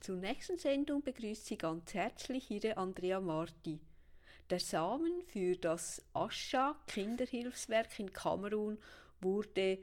Zur nächsten Sendung begrüßt Sie ganz herzlich Ihre Andrea Marti. Der Samen für das Ascha Kinderhilfswerk in Kamerun wurde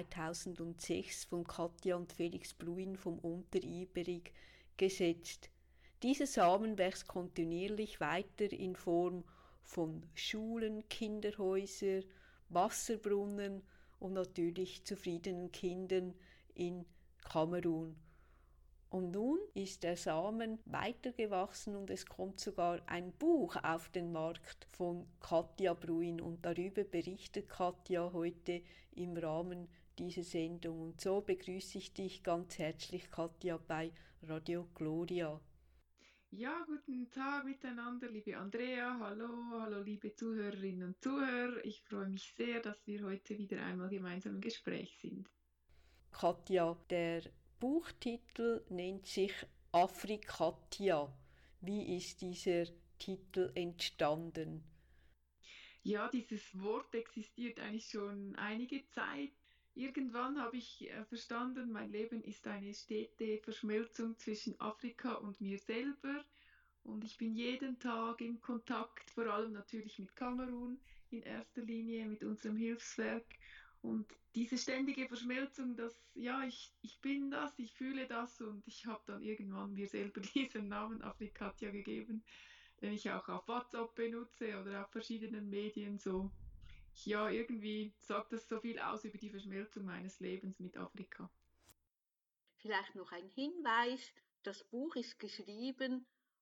2006 von Katja und Felix Bluin vom Unteriberig gesetzt. Dieser Samen wächst kontinuierlich weiter in Form von Schulen, Kinderhäusern, Wasserbrunnen und natürlich zufriedenen Kindern in Kamerun. Und nun ist der Samen weitergewachsen und es kommt sogar ein Buch auf den Markt von Katja Bruin und darüber berichtet Katja heute im Rahmen dieser Sendung. Und so begrüße ich dich ganz herzlich, Katja, bei Radio Gloria. Ja, guten Tag miteinander, liebe Andrea. Hallo, hallo, liebe Zuhörerinnen und Zuhörer. Ich freue mich sehr, dass wir heute wieder einmal gemeinsam im Gespräch sind. Katja, der Buchtitel nennt sich Afrikatia. Wie ist dieser Titel entstanden? Ja, dieses Wort existiert eigentlich schon einige Zeit. Irgendwann habe ich verstanden, mein Leben ist eine stete Verschmelzung zwischen Afrika und mir selber. Und ich bin jeden Tag in Kontakt, vor allem natürlich mit Kamerun, in erster Linie mit unserem Hilfswerk. Und diese ständige Verschmelzung, ja, ich bin das, ich fühle das und ich habe dann irgendwann mir selber diesen Namen Afrikatia gegeben, den ich auch auf WhatsApp benutze oder auf verschiedenen Medien so. Ja, irgendwie sagt das so viel aus über die Verschmelzung meines Lebens mit Afrika. Vielleicht noch ein Hinweis, das Buch ist geschrieben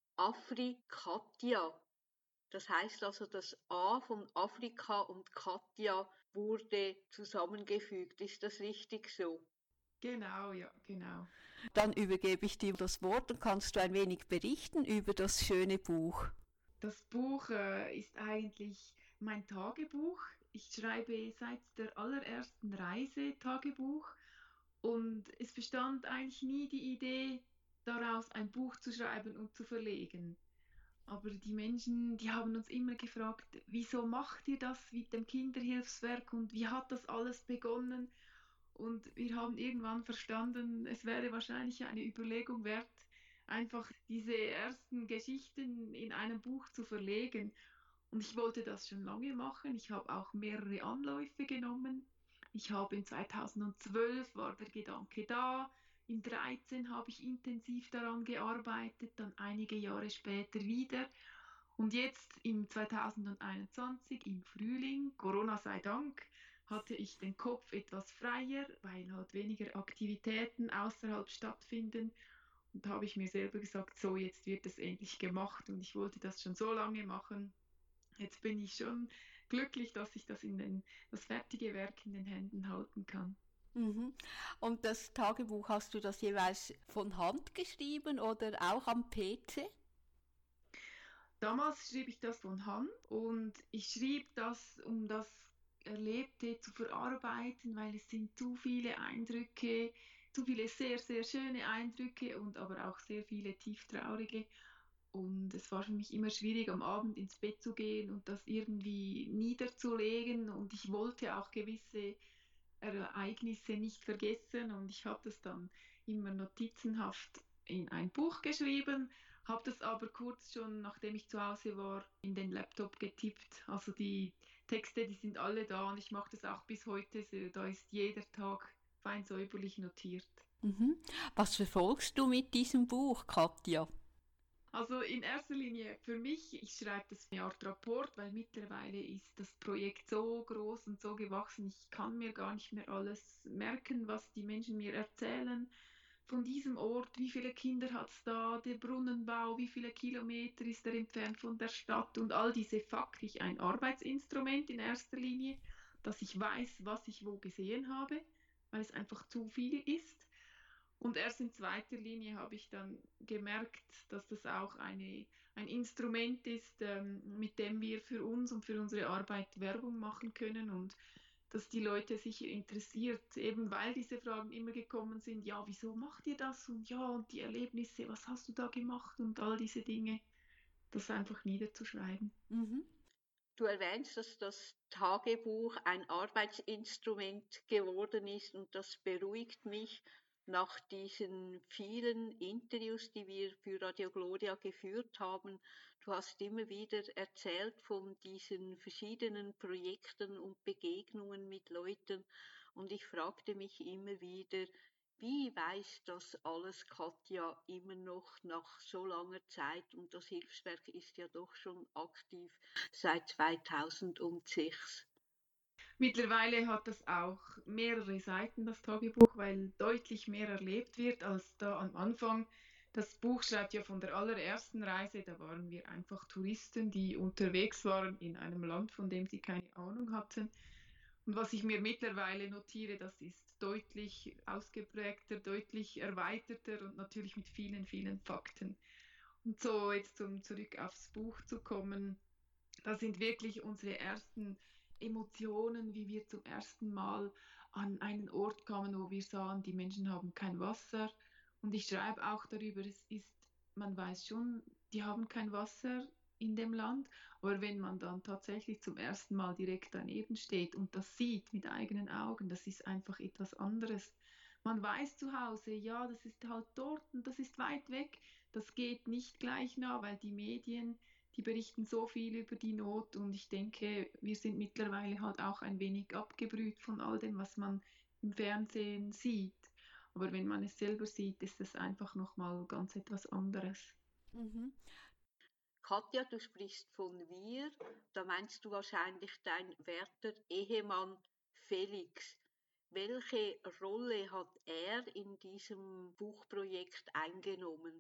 Afrikatia. Das heißt also, das A von Afrika und Katja wurde zusammengefügt. Ist das richtig so? Genau, ja, genau. Dann übergebe ich dir das Wort und kannst du ein wenig berichten über das schöne Buch. Das Buch ist eigentlich mein Tagebuch. Ich schreibe seit der allerersten Reise Tagebuch und es bestand eigentlich nie die Idee, daraus ein Buch zu schreiben und zu verlegen. Aber die Menschen, die haben uns immer gefragt, wieso macht ihr das mit dem Kinderhilfswerk und wie hat das alles begonnen? Und wir haben irgendwann verstanden, es wäre wahrscheinlich eine Überlegung wert, einfach diese ersten Geschichten in einem Buch zu verlegen. Und ich wollte das schon lange machen. Ich habe auch mehrere Anläufe genommen. Ich habe in 2012 war der Gedanke da. In 2013 habe ich intensiv daran gearbeitet, dann einige Jahre später wieder. Und jetzt im 2021, im Frühling, Corona sei Dank, hatte ich den Kopf etwas freier, weil halt weniger Aktivitäten außerhalb stattfinden. Und da habe ich mir selber gesagt, so, jetzt wird es endlich gemacht und ich wollte das schon so lange machen. Jetzt bin ich schon glücklich, dass ich das fertige Werk in den Händen halten kann. Mhm. Und das Tagebuch, hast du das jeweils von Hand geschrieben oder auch am PC? Damals schrieb ich das von Hand und ich schrieb das, um das Erlebte zu verarbeiten, weil es sind zu viele Eindrücke, zu viele sehr, sehr schöne Eindrücke und aber auch sehr viele tieftraurige. Und es war für mich immer schwierig, am Abend ins Bett zu gehen und das irgendwie niederzulegen. Und ich wollte auch gewisse Ereignisse nicht vergessen. Und ich habe das dann immer notizenhaft in ein Buch geschrieben, habe das aber kurz schon, nachdem ich zu Hause war, in den Laptop getippt. Also die Texte, die sind alle da und ich mache das auch bis heute. Da ist jeder Tag fein säuberlich notiert. Mhm. Was verfolgst du mit diesem Buch, Katja? Also in erster Linie für mich, ich schreibe das eine Art Rapport, weil mittlerweile ist das Projekt so groß und so gewachsen, ich kann mir gar nicht mehr alles merken, was die Menschen mir erzählen. Von diesem Ort, wie viele Kinder hat es da, der Brunnenbau, wie viele Kilometer ist er entfernt von der Stadt und all diese faktisch ein Arbeitsinstrument in erster Linie, dass ich weiß, was ich wo gesehen habe, weil es einfach zu viel ist. Und erst in zweiter Linie habe ich dann gemerkt, dass das auch ein Instrument ist, mit dem wir für uns und für unsere Arbeit Werbung machen können und dass die Leute sich interessiert, eben weil diese Fragen immer gekommen sind, ja, wieso macht ihr das? Und ja, und die Erlebnisse, was hast du da gemacht? Und all diese Dinge, das einfach niederzuschreiben. Mhm. Du erwähnst, dass das Tagebuch ein Arbeitsinstrument geworden ist und das beruhigt mich. nach diesen vielen Interviews, die wir für Radio Gloria geführt haben. Du hast immer wieder erzählt von diesen verschiedenen Projekten und Begegnungen mit Leuten und ich fragte mich immer wieder, wie weiß das alles Katja immer noch nach so langer Zeit und das Hilfswerk ist ja doch schon aktiv seit 2006. Mittlerweile hat das auch mehrere Seiten, das Tagebuch, weil deutlich mehr erlebt wird als da am Anfang. Das Buch schreibt ja von der allerersten Reise, da waren wir einfach Touristen, die unterwegs waren in einem Land, von dem sie keine Ahnung hatten. Und was ich mir mittlerweile notiere, das ist deutlich ausgeprägter, deutlich erweiterter und natürlich mit vielen, vielen Fakten. Und so jetzt zurück aufs Buch zu kommen, da sind wirklich unsere ersten Emotionen, wie wir zum ersten Mal an einen Ort kamen, wo wir sahen, die Menschen haben kein Wasser. Und ich schreibe auch darüber, man weiß schon, die haben kein Wasser in dem Land, aber wenn man dann tatsächlich zum ersten Mal direkt daneben steht und das sieht mit eigenen Augen, das ist einfach etwas anderes. Man weiß zu Hause, ja, das ist halt dort und das ist weit weg. Das geht nicht gleich nah, weil die Medien, die berichten so viel über die Not und ich denke, wir sind mittlerweile halt auch ein wenig abgebrüht von all dem, was man im Fernsehen sieht. Aber wenn man es selber sieht, ist es einfach nochmal ganz etwas anderes. Mhm. Katja, du sprichst von wir, da meinst du wahrscheinlich dein werter Ehemann Felix. Welche Rolle hat er in diesem Buchprojekt eingenommen?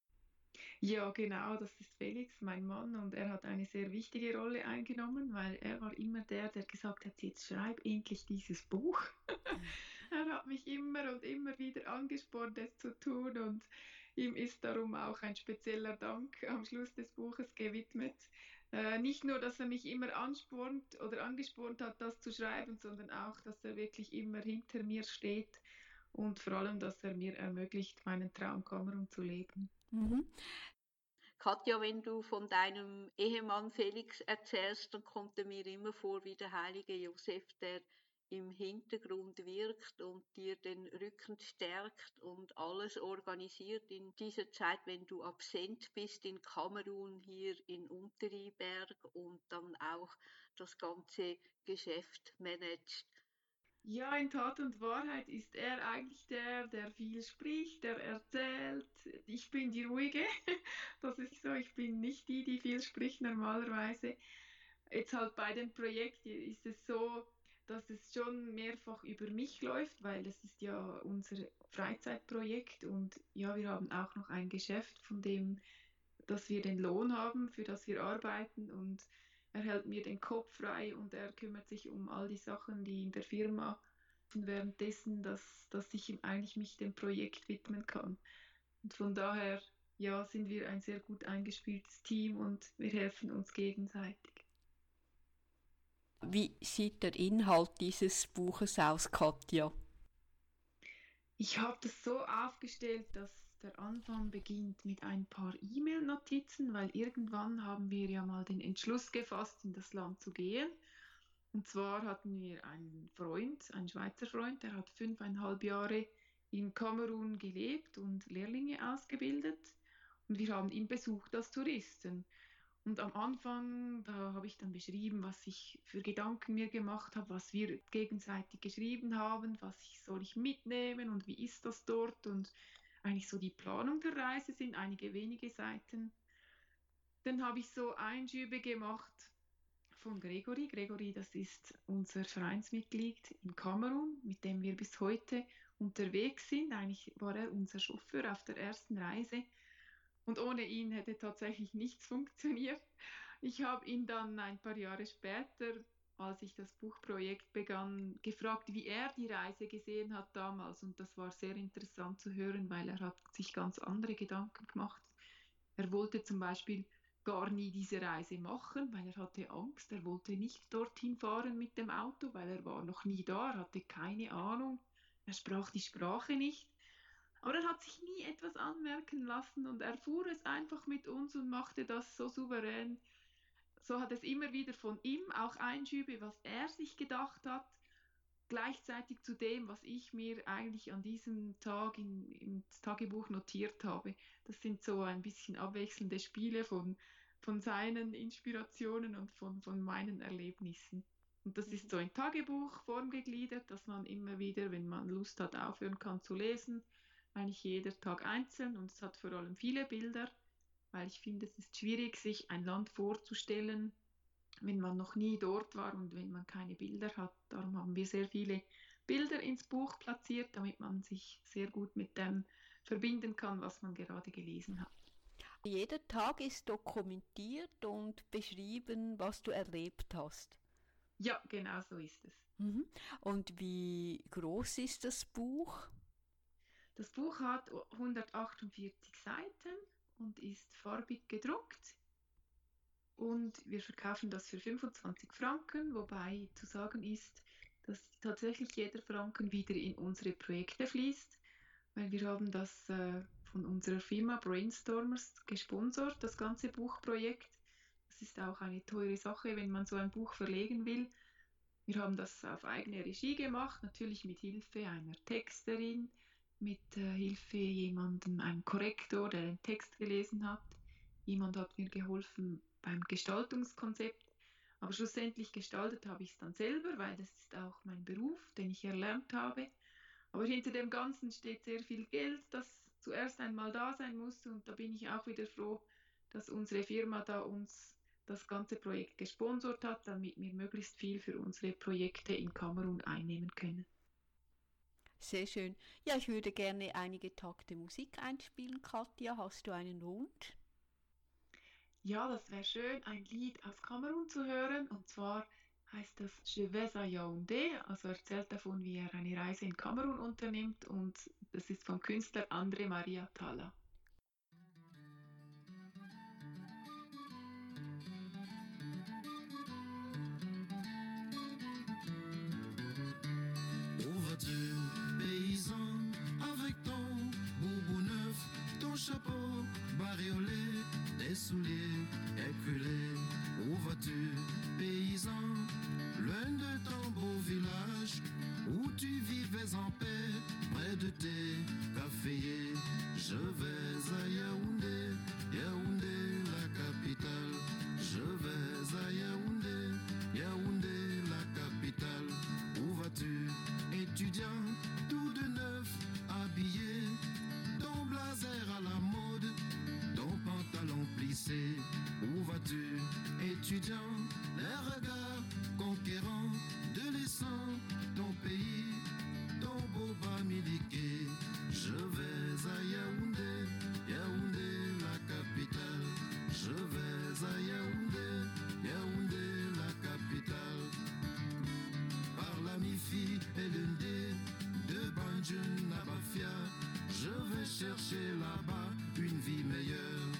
Ja, genau, das ist Felix, mein Mann, und er hat eine sehr wichtige Rolle eingenommen, weil er war immer der, der gesagt hat, jetzt schreib endlich dieses Buch. Er hat mich immer und immer wieder angespornt, es zu tun und ihm ist darum auch ein spezieller Dank am Schluss des Buches gewidmet. Nicht nur, dass er mich immer anspornt oder angespornt hat, das zu schreiben, sondern auch, dass er wirklich immer hinter mir steht und vor allem, dass er mir ermöglicht, meinen Traum Kamerun zu leben. Mhm. Katja, wenn du von deinem Ehemann Felix erzählst, dann kommt er mir immer vor wie der heilige Josef, der im Hintergrund wirkt und dir den Rücken stärkt und alles organisiert in dieser Zeit, wenn du absent bist in Kamerun, hier in Unteriberg und dann auch das ganze Geschäft managt. Ja, in Tat und Wahrheit ist er eigentlich der, der viel spricht, der erzählt. Ich bin die Ruhige. Das ist so. Ich bin nicht die, die viel spricht normalerweise. Jetzt halt bei dem Projekt ist es so, dass es schon mehrfach über mich läuft, weil es ist ja unser Freizeitprojekt und ja, wir haben auch noch ein Geschäft, von dem, dass wir den Lohn haben, für das wir arbeiten und er hält mir den Kopf frei und er kümmert sich um all die Sachen, die in der Firma währenddessen, dass ich ihm eigentlich mich dem Projekt widmen kann. Und von daher, ja, sind wir ein sehr gut eingespieltes Team und wir helfen uns gegenseitig. Wie sieht der Inhalt dieses Buches aus, Katja? Ich habe das so aufgestellt, dass der Anfang beginnt mit ein paar E-Mail-Notizen, weil irgendwann haben wir ja mal den Entschluss gefasst, in das Land zu gehen. Und zwar hatten wir einen Freund, einen Schweizer Freund, der hat 5,5 Jahre in Kamerun gelebt und Lehrlinge ausgebildet. Und wir haben ihn besucht als Touristen. Und am Anfang, da habe ich dann beschrieben, was ich für Gedanken mir gemacht habe, was wir gegenseitig geschrieben haben, soll ich mitnehmen und wie ist das dort und eigentlich so die Planung der Reise sind einige wenige Seiten. Dann habe ich so Einschübe gemacht von Gregory. Gregory, das ist unser Vereinsmitglied in Kamerun, mit dem wir bis heute unterwegs sind. Eigentlich war er unser Chauffeur auf der ersten Reise. Und ohne ihn hätte tatsächlich nichts funktioniert. Ich habe ihn dann ein paar Jahre später, als ich das Buchprojekt begann, gefragt, wie er die Reise gesehen hat damals. Und das war sehr interessant zu hören, weil er hat sich ganz andere Gedanken gemacht. Er wollte zum Beispiel gar nie diese Reise machen, weil er hatte Angst. Er wollte nicht dorthin fahren mit dem Auto, weil er war noch nie da, er hatte keine Ahnung. Er sprach die Sprache nicht. Aber er hat sich nie etwas anmerken lassen und er fuhr es einfach mit uns und machte das so souverän. So hat es immer wieder von ihm auch Einschübe, was er sich gedacht hat. gleichzeitig zu dem, was ich mir eigentlich an diesem Tag ins Tagebuch notiert habe. Das sind so ein bisschen abwechselnde Spiele von seinen Inspirationen und von meinen Erlebnissen. Und das ist Mhm. so in Tagebuchform gegliedert, dass man immer wieder, wenn man Lust hat, aufhören kann zu lesen. Eigentlich jeder Tag einzeln und es hat vor allem viele Bilder, weil ich finde, es ist schwierig, sich ein Land vorzustellen, wenn man noch nie dort war und wenn man keine Bilder hat. Darum haben wir sehr viele Bilder ins Buch platziert, damit man sich sehr gut mit dem verbinden kann, was man gerade gelesen hat. Jeder Tag ist dokumentiert und beschrieben, was du erlebt hast. Ja, genau so ist es. Mhm. Und wie groß ist das Buch? Das Buch hat 148 Seiten und ist farbig gedruckt. Und wir verkaufen das für 25 Franken, wobei zu sagen ist, dass tatsächlich jeder Franken wieder in unsere Projekte fließt, weil wir haben das von unserer Firma Brainstormers gesponsert, das ganze Buchprojekt. Das ist auch eine teure Sache, wenn man so ein Buch verlegen will. Wir haben das auf eigene Regie gemacht, natürlich mit Hilfe einer Texterin, mit Hilfe jemandem, einem Korrektor, der den Text gelesen hat. Jemand hat mir geholfen beim Gestaltungskonzept. Aber schlussendlich gestaltet habe ich es dann selber, weil das ist auch mein Beruf, den ich erlernt habe. Aber hinter dem Ganzen steht sehr viel Geld, das zuerst einmal da sein muss. Und da bin ich auch wieder froh, dass unsere Firma da uns das ganze Projekt gesponsert hat, damit wir möglichst viel für unsere Projekte in Kamerun einnehmen können. Sehr schön. Ja, ich würde gerne einige Takte Musik einspielen, Katja. Hast du einen Wunsch? Ja, das wäre schön, ein Lied aus Kamerun zu hören. Und zwar heißt das Je vais à Yaoundé, also erzählt davon, wie er eine Reise in Kamerun unternimmt. Und das ist vom Künstler André Maria Talla. Où vas-tu, paysan, avec ton boubou neuf, ton chapeau bariolé, tes souliers éculés? Où vas-tu, paysan, loin de ton beau village, où tu vivais en paix, près de tes caféiers? Je vais à Yaoundé, Yaoundé la capitale. Je vais à Yaoundé, Yaoundé la capitale. Où vas-tu, étudiant, tout de neuf, habillé, ton blazer à la mode, ton pantalon plissé? Où vas-tu, étudiant, les regards conquérants, de laissant ton pays, ton beau Bamileke? Je vais à Yaoundé, Yaoundé la capitale. Je vais à Yaoundé, Yaoundé la capitale. Par la mi-fi et l'undé de Banjun à Bafia, je vais chercher là-bas une vie meilleure.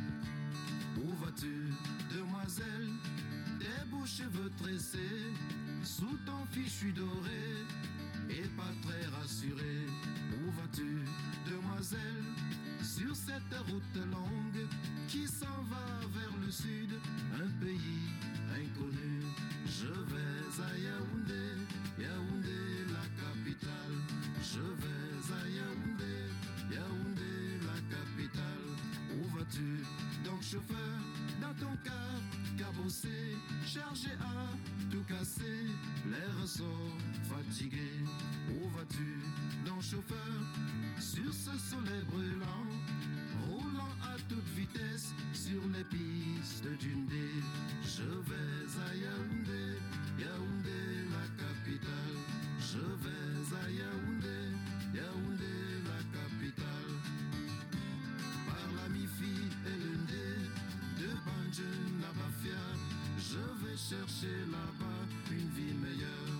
Où vas-tu, demoiselle, tes beaux cheveux tressés, sous ton fichu doré, et pas très rassuré? Où vas-tu, demoiselle, sur cette route longue qui s'en va vers le sud, un pays inconnu? Je vais à Yaoundé, Yaoundé la capitale. Je vais à Yaoundé, Yaoundé la capitale. Où vas-tu, donc chauffeur, dans ton car cabossé, chargé à tout casser, les ressorts fatigués? Où vas-tu, donc chauffeur, sur ce soleil brûlant, roulant à toute vitesse sur les pistes d'une dé? Je vais à Yaoundé, Yaoundé la capitale. Je vais à Yaoundé, Yaoundé la capitale. Par la mi-fi et l'undé de Banjun à Bafia, je vais chercher là-bas une vie meilleure.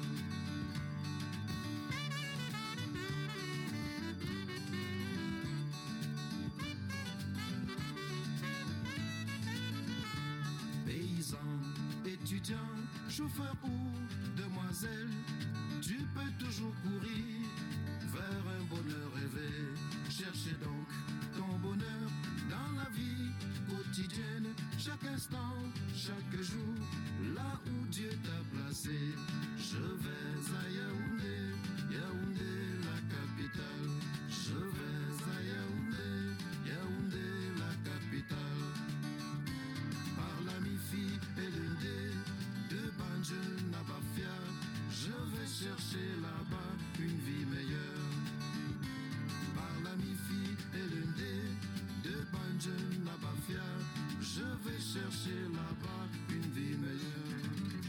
Paysan, étudiant, chauffeur ou demoiselle, tu peux toujours courir vers un bonheur rêvé. Cherchez donc ton bonheur dans la vie quotidienne, chaque instant, chaque jour, là où Dieu t'a placé. Je vais à Yaoundé, Yaoundé, Yaoundé, la capitale. Je vais à Yaoundé, Yaoundé, la capitale. Par la mi-fi et l'undé, de Banjul à Bafia, je vais chercher là-bas une vie meilleure. Par la mi-fi et l'undé, de Banjul à Bafia, je vais chercher là-bas une vie meilleure.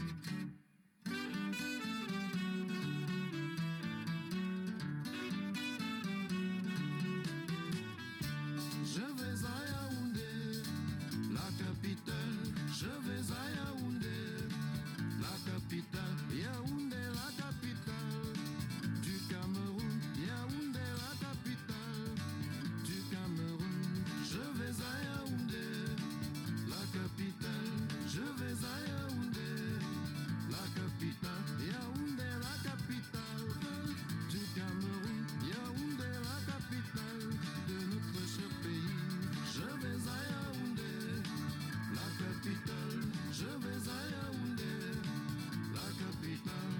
Je vais à Yaoundé, la capitale. Je vais à Yaoundé, la capitale. Yaoundé, la capitale du Cameroun. Yaoundé, la capitale du Cameroun. Je vais à Yaoundé, la capitale. Je vais à Yaoundé, la capitale. Yaoundé, la capitale du Cameroun. Yaoundé, la capitale de notre cher pays. Je vais à Yaoundé, la capitale. Je vais à Yaoundé, la capitale.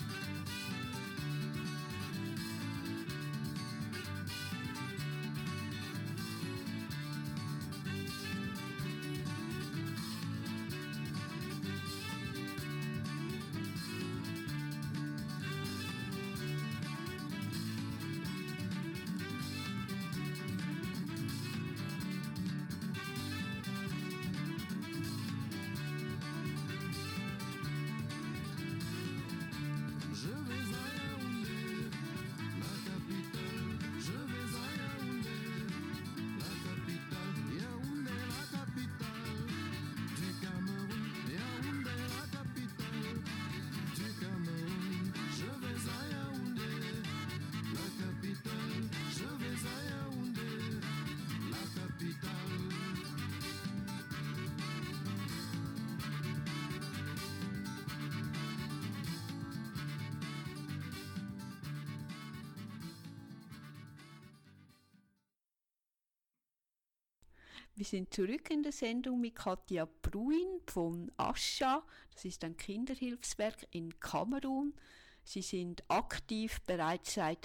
Je vais à Yaoundé, la capitale. Je vais à Yaoundé, la capitale. Yaoundé, la capitale du Cameroun. Yaoundé, la capitale du Cameroun. Je vais à Yaoundé, la capitale. Je vais à Yaoundé, la capitale. Wir sind zurück in der Sendung mit Katja Bruin von Ascha. Das ist ein Kinderhilfswerk in Kamerun. Sie sind aktiv bereits seit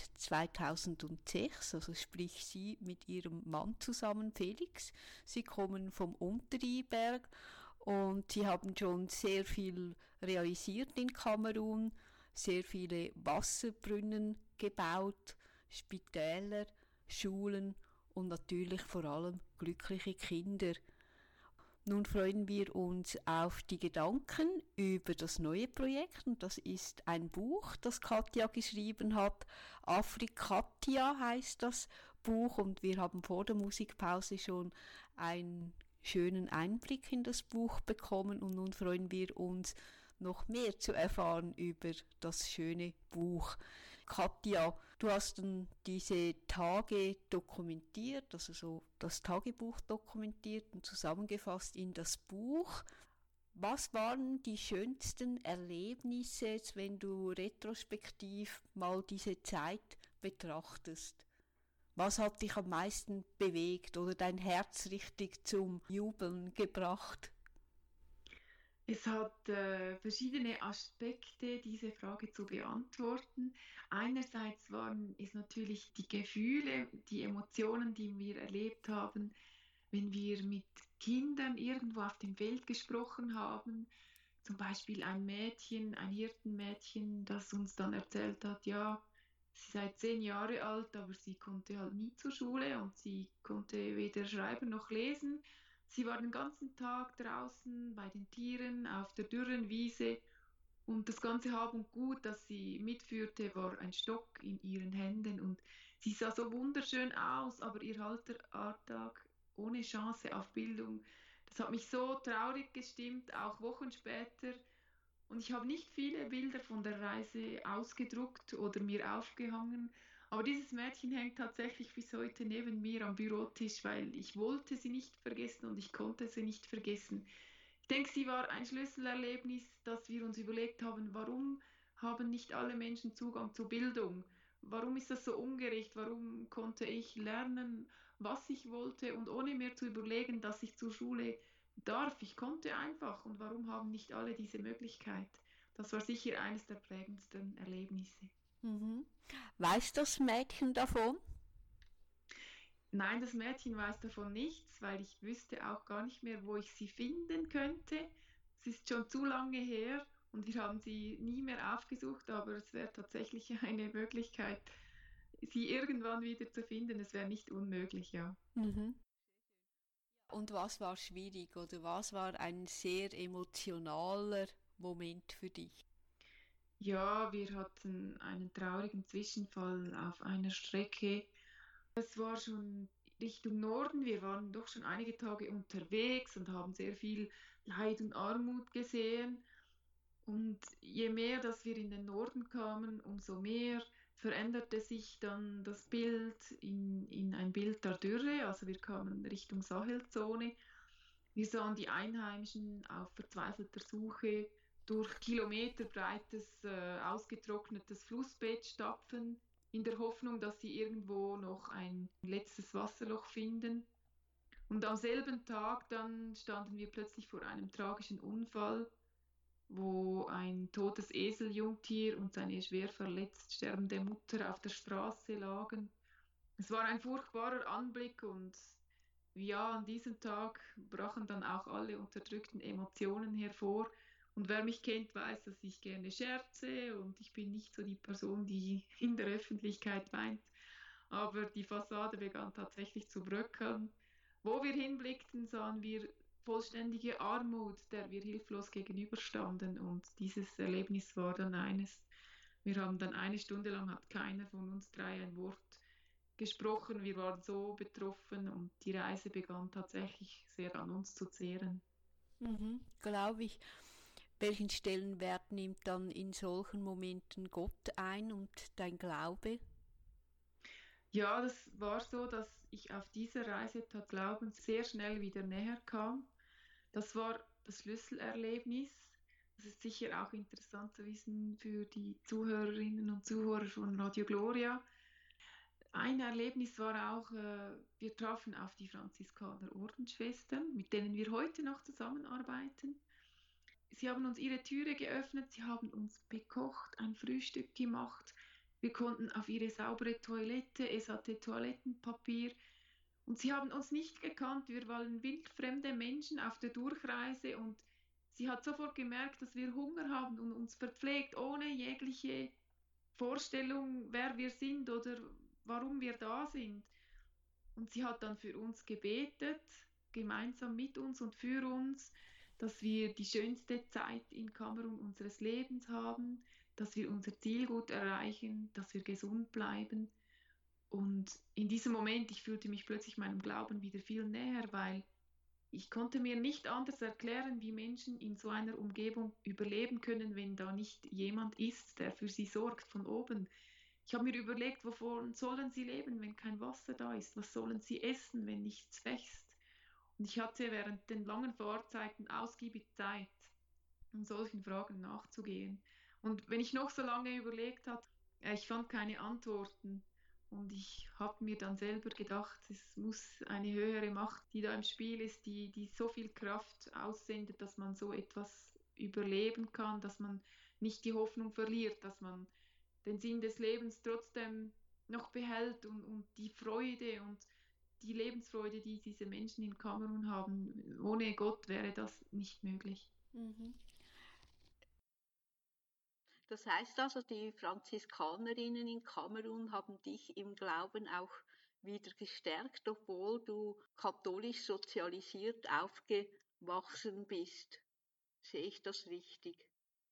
2006, also sprich sie mit ihrem Mann zusammen, Felix. Sie kommen vom Unteriberg und sie haben schon sehr viel realisiert in Kamerun, sehr viele Wasserbrunnen gebaut, Spitäler, Schulen und natürlich vor allem glückliche Kinder. Nun freuen wir uns auf die Gedanken über das neue Projekt und das ist ein Buch, das Katja geschrieben hat. Afrikatia heißt das Buch und wir haben vor der Musikpause schon einen schönen Einblick in das Buch bekommen und nun freuen wir uns noch mehr zu erfahren über das schöne Buch. Katja, du hast dann diese Tage dokumentiert, also so das Tagebuch dokumentiert und zusammengefasst in das Buch. Was waren die schönsten Erlebnisse, jetzt, wenn du retrospektiv mal diese Zeit betrachtest? Was hat dich am meisten bewegt oder dein Herz richtig zum Jubeln gebracht? Es hat verschiedene Aspekte, diese Frage zu beantworten. Einerseits waren es natürlich die Gefühle, die Emotionen, die wir erlebt haben, wenn wir mit Kindern irgendwo auf dem Feld gesprochen haben. Zum Beispiel ein Mädchen, ein Hirtenmädchen, das uns dann erzählt hat, ja, sie sei 10 Jahre alt, aber sie konnte halt nie zur Schule und sie konnte weder schreiben noch lesen. Sie war den ganzen Tag draußen bei den Tieren auf der dürren Wiese und das ganze Hab und Gut, das sie mitführte, war ein Stock in ihren Händen und sie sah so wunderschön aus, aber ihr Alltag ohne Chance auf Bildung, das hat mich so traurig gestimmt, auch Wochen später. Und ich habe nicht viele Bilder von der Reise ausgedruckt oder mir aufgehangen, aber dieses Mädchen hängt tatsächlich bis heute neben mir am Bürotisch, weil ich wollte sie nicht vergessen und ich konnte sie nicht vergessen. Ich denke, sie war ein Schlüsselerlebnis, dass wir uns überlegt haben, warum haben nicht alle Menschen Zugang zu Bildung? Warum ist das so ungerecht? Warum konnte ich lernen, was ich wollte und ohne mir zu überlegen, dass ich zur Schule darf? Ich konnte einfach. Und warum haben nicht alle diese Möglichkeit? Das war sicher eines der prägendsten Erlebnisse. Mhm. Weiß das Mädchen davon? Nein, das Mädchen weiß davon nichts, weil ich wüsste auch gar nicht mehr, wo ich sie finden könnte. Es ist schon zu lange her und wir haben sie nie mehr aufgesucht, aber es wäre tatsächlich eine Möglichkeit, sie irgendwann wieder zu finden. Es wäre nicht unmöglich, ja. Mhm. Und was war schwierig oder was war ein sehr emotionaler Moment für dich? Ja, wir hatten einen traurigen Zwischenfall auf einer Strecke. Es war schon Richtung Norden. Wir waren doch schon einige Tage unterwegs und haben sehr viel Leid und Armut gesehen. Und je mehr, dass wir in den Norden kamen, umso mehr veränderte sich dann das Bild in ein Bild der Dürre. Also wir kamen Richtung Sahelzone. Wir sahen die Einheimischen auf verzweifelter Suche durch kilometerbreites, ausgetrocknetes Flussbett stapfen, in der Hoffnung, dass sie irgendwo noch ein letztes Wasserloch finden. Und am selben Tag dann standen wir plötzlich vor einem tragischen Unfall, wo ein totes Eseljungtier und seine schwer verletzt sterbende Mutter auf der Straße lagen. Es war ein furchtbarer Anblick und ja, an diesem Tag brachen dann auch alle unterdrückten Emotionen hervor. Und wer mich kennt, weiß, dass ich gerne scherze und ich bin nicht so die Person, die in der Öffentlichkeit weint. Aber die Fassade begann tatsächlich zu bröckeln. Wo wir hinblickten, sahen wir vollständige Armut, der wir hilflos gegenüberstanden. Und dieses Erlebnis war dann eines. Wir haben dann eine Stunde lang hat keiner von uns drei ein Wort gesprochen. Wir waren so betroffen und die Reise begann tatsächlich sehr an uns zu zehren. Mhm, glaube ich. Welchen Stellenwert nimmt dann in solchen Momenten Gott ein und dein Glaube? Ja, das war so, dass ich auf dieser Reise der Glauben sehr schnell wieder näher kam. Das war das Schlüsselerlebnis. Das ist sicher auch interessant zu wissen für die Zuhörerinnen und Zuhörer von Radio Gloria. Ein Erlebnis war auch, wir trafen auf die Franziskaner Ordensschwestern, mit denen wir heute noch zusammenarbeiten. Sie haben uns ihre Türe geöffnet, sie haben uns bekocht, ein Frühstück gemacht. Wir konnten auf ihre saubere Toilette, es hatte Toilettenpapier. Und sie haben uns nicht gekannt, wir waren wildfremde Menschen auf der Durchreise und sie hat sofort gemerkt, dass wir Hunger haben und uns verpflegt, ohne jegliche Vorstellung, wer wir sind oder warum wir da sind. Und sie hat dann für uns gebetet, gemeinsam mit uns und für uns, dass wir die schönste Zeit in Kamerun unseres Lebens haben, dass wir unser Ziel gut erreichen, dass wir gesund bleiben. Und in diesem Moment, ich fühlte mich plötzlich meinem Glauben wieder viel näher, weil ich konnte mir nicht anders erklären, wie Menschen in so einer Umgebung überleben können, wenn da nicht jemand ist, der für sie sorgt von oben. Ich habe mir überlegt, wovon sollen sie leben, wenn kein Wasser da ist? Was sollen sie essen, wenn nichts wächst? Und ich hatte während den langen Fahrzeiten ausgiebig Zeit, um solchen Fragen nachzugehen. Und wenn ich noch so lange überlegt habe, ich fand keine Antworten. Und ich habe mir dann selber gedacht, es muss eine höhere Macht, die da im Spiel ist, die so viel Kraft aussendet, dass man so etwas überleben kann, dass man nicht die Hoffnung verliert, dass man den Sinn des Lebens trotzdem noch behält und die Freude und die Lebensfreude, die diese Menschen in Kamerun haben. Ohne Gott wäre das nicht möglich. Mhm. Das heißt also, die Franziskanerinnen in Kamerun haben dich im Glauben auch wieder gestärkt, obwohl du katholisch sozialisiert aufgewachsen bist. Sehe ich das richtig?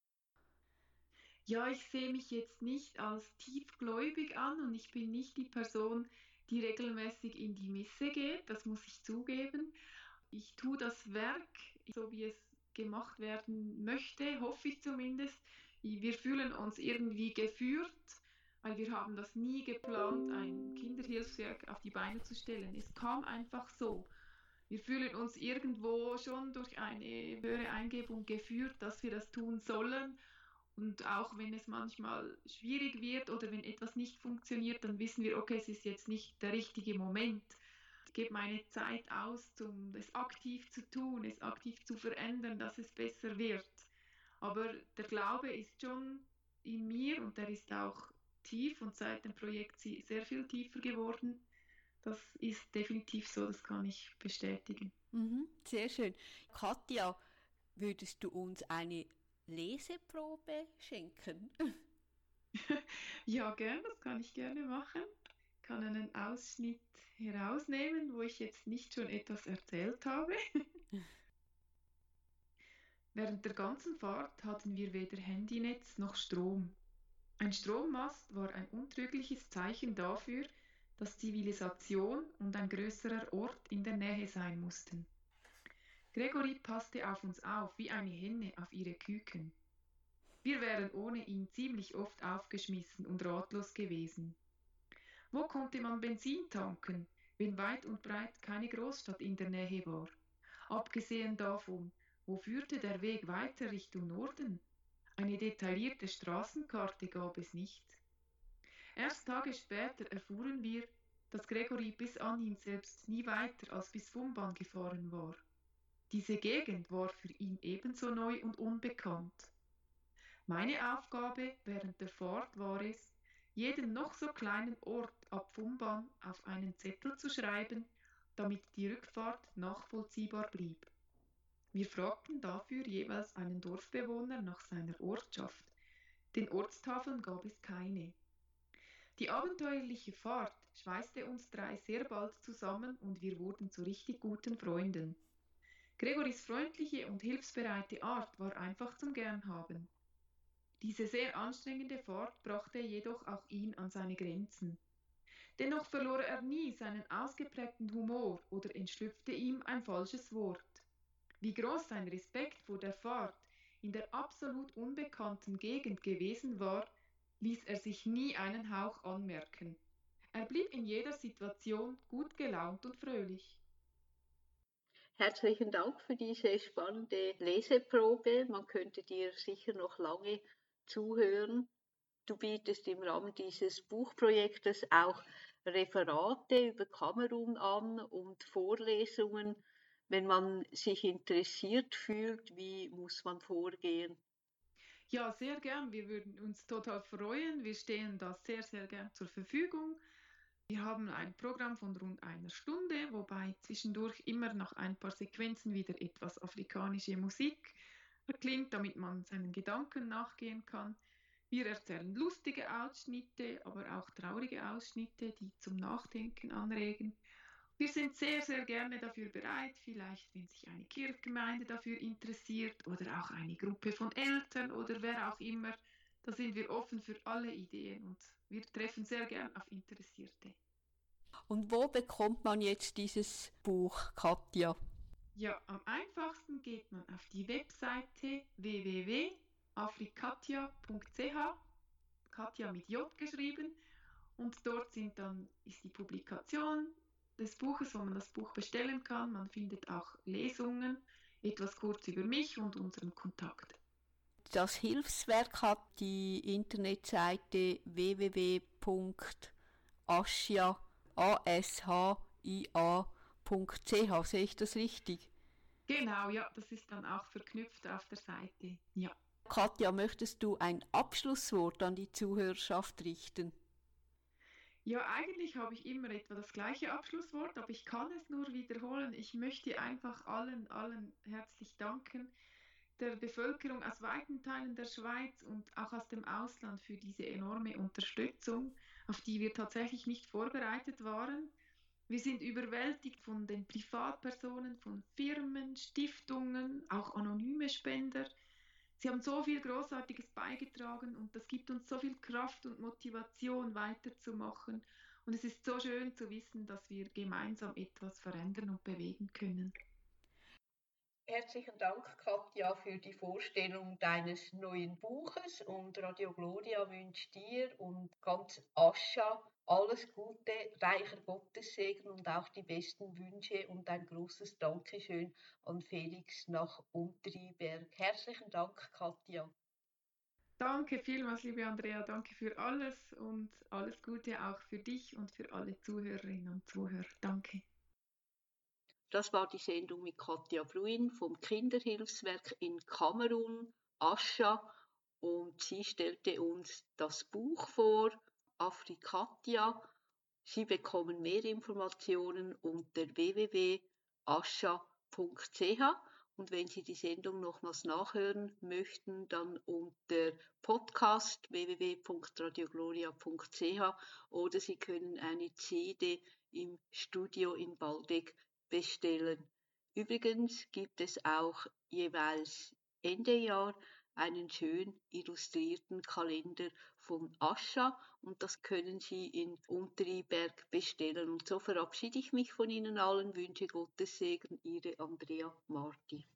Ja, ich sehe mich jetzt nicht als tiefgläubig an und ich bin nicht die Person, die regelmäßig in die Messe geht, das muss ich zugeben. Ich tue das Werk, so wie es gemacht werden möchte, hoffe ich zumindest. Wir fühlen uns irgendwie geführt, weil wir haben das nie geplant, ein Kinderhilfswerk auf die Beine zu stellen. Es kam einfach so. Wir fühlen uns irgendwo schon durch eine höhere Eingebung geführt, dass wir das tun sollen. Und auch wenn es manchmal schwierig wird oder wenn etwas nicht funktioniert, dann wissen wir, okay, es ist jetzt nicht der richtige Moment. Ich gebe meine Zeit aus, um es aktiv zu tun, es aktiv zu verändern, dass es besser wird. Aber der Glaube ist schon in mir und der ist auch tief und seit dem Projekt sehr viel tiefer geworden. Das ist definitiv so, das kann ich bestätigen. Sehr schön. Katja, würdest du uns eine Leseprobe schenken? Ja, gern, das kann ich gerne machen. Ich kann einen Ausschnitt herausnehmen, wo ich jetzt nicht schon etwas erzählt habe. Während der ganzen Fahrt hatten wir weder Handynetz noch Strom. Ein Strommast war ein untrügliches Zeichen dafür, dass Zivilisation und ein größerer Ort in der Nähe sein mussten. Gregory passte auf uns auf wie eine Henne auf ihre Küken. Wir wären ohne ihn ziemlich oft aufgeschmissen und ratlos gewesen. Wo konnte man Benzin tanken, wenn weit und breit keine Großstadt in der Nähe war? Abgesehen davon, wo führte der Weg weiter Richtung Norden? Eine detaillierte Straßenkarte gab es nicht. Erst Tage später erfuhren wir, dass Gregory bis anhin selbst nie weiter als bis Fumban gefahren war. Diese Gegend war für ihn ebenso neu und unbekannt. Meine Aufgabe während der Fahrt war es, jeden noch so kleinen Ort ab Fumban auf einen Zettel zu schreiben, damit die Rückfahrt nachvollziehbar blieb. Wir fragten dafür jeweils einen Dorfbewohner nach seiner Ortschaft, denn Ortstafeln gab es keine. Die abenteuerliche Fahrt schweißte uns drei sehr bald zusammen und wir wurden zu richtig guten Freunden. Gregorys freundliche und hilfsbereite Art war einfach zum Gernhaben. Diese sehr anstrengende Fahrt brachte jedoch auch ihn an seine Grenzen. Dennoch verlor er nie seinen ausgeprägten Humor oder entschlüpfte ihm ein falsches Wort. Wie groß sein Respekt vor der Fahrt in der absolut unbekannten Gegend gewesen war, ließ er sich nie einen Hauch anmerken. Er blieb in jeder Situation gut gelaunt und fröhlich. Herzlichen Dank für diese spannende Leseprobe. Man könnte dir sicher noch lange zuhören. Du bietest im Rahmen dieses Buchprojektes auch Referate über Kamerun an und Vorlesungen. Wenn man sich interessiert fühlt, wie muss man vorgehen? Ja, sehr gern. Wir würden uns total freuen. Wir stehen da sehr, sehr gern zur Verfügung. Wir haben ein Programm von rund einer Stunde, wobei zwischendurch immer nach ein paar Sequenzen wieder etwas afrikanische Musik erklingt, damit man seinen Gedanken nachgehen kann. Wir erzählen lustige Ausschnitte, aber auch traurige Ausschnitte, die zum Nachdenken anregen. Wir sind sehr, sehr gerne dafür bereit, vielleicht wenn sich eine Kirchgemeinde dafür interessiert oder auch eine Gruppe von Eltern oder wer auch immer, da sind wir offen für alle Ideen und wir treffen sehr gern auf Interessierte. Und wo bekommt man jetzt dieses Buch, Katja? Ja, am einfachsten geht man auf die Webseite www.afrikatia.ch, Katja mit J geschrieben, und dort ist die Publikation des Buches, wo man das Buch bestellen kann. Man findet auch Lesungen, etwas kurz über mich und unseren Kontakt. Das Hilfswerk hat die Internetseite www.aschia.ch. Sehe ich das richtig? Genau, ja, das ist dann auch verknüpft auf der Seite. Ja. Katja, möchtest du ein Abschlusswort an die Zuhörerschaft richten? Ja, eigentlich habe ich immer etwa das gleiche Abschlusswort, aber ich kann es nur wiederholen. Ich möchte einfach allen herzlich danken, der Bevölkerung aus weiten Teilen der Schweiz und auch aus dem Ausland für diese enorme Unterstützung, auf die wir tatsächlich nicht vorbereitet waren. Wir sind überwältigt von den Privatpersonen, von Firmen, Stiftungen, auch anonyme Spender. Sie haben so viel Großartiges beigetragen und das gibt uns so viel Kraft und Motivation weiterzumachen. Und es ist so schön zu wissen, dass wir gemeinsam etwas verändern und bewegen können. Herzlichen Dank, Katja, für die Vorstellung deines neuen Buches und Radio Gloria wünscht dir und ganz Ascha alles Gute, reicher Gottessegen und auch die besten Wünsche und ein großes Dankeschön an Felix nach Unteriberg. Herzlichen Dank, Katja. Danke vielmals, liebe Andrea, danke für alles und alles Gute auch für dich und für alle Zuhörerinnen und Zuhörer. Danke. Das war die Sendung mit Katja Bruin vom Kinderhilfswerk in Kamerun, Ascha, und sie stellte uns das Buch vor Afrikatia. Sie bekommen mehr Informationen unter www.ascha.ch und wenn Sie die Sendung nochmals nachhören möchten, dann unter Podcast www.radiogloria.ch oder Sie können eine CD im Studio in Waldeck bestellen. Übrigens gibt es auch jeweils Ende Jahr einen schön illustrierten Kalender von Ascha und das können Sie in Unteriberg bestellen. Und so verabschiede ich mich von Ihnen allen, wünsche Gottes Segen, Ihre Andrea Marti.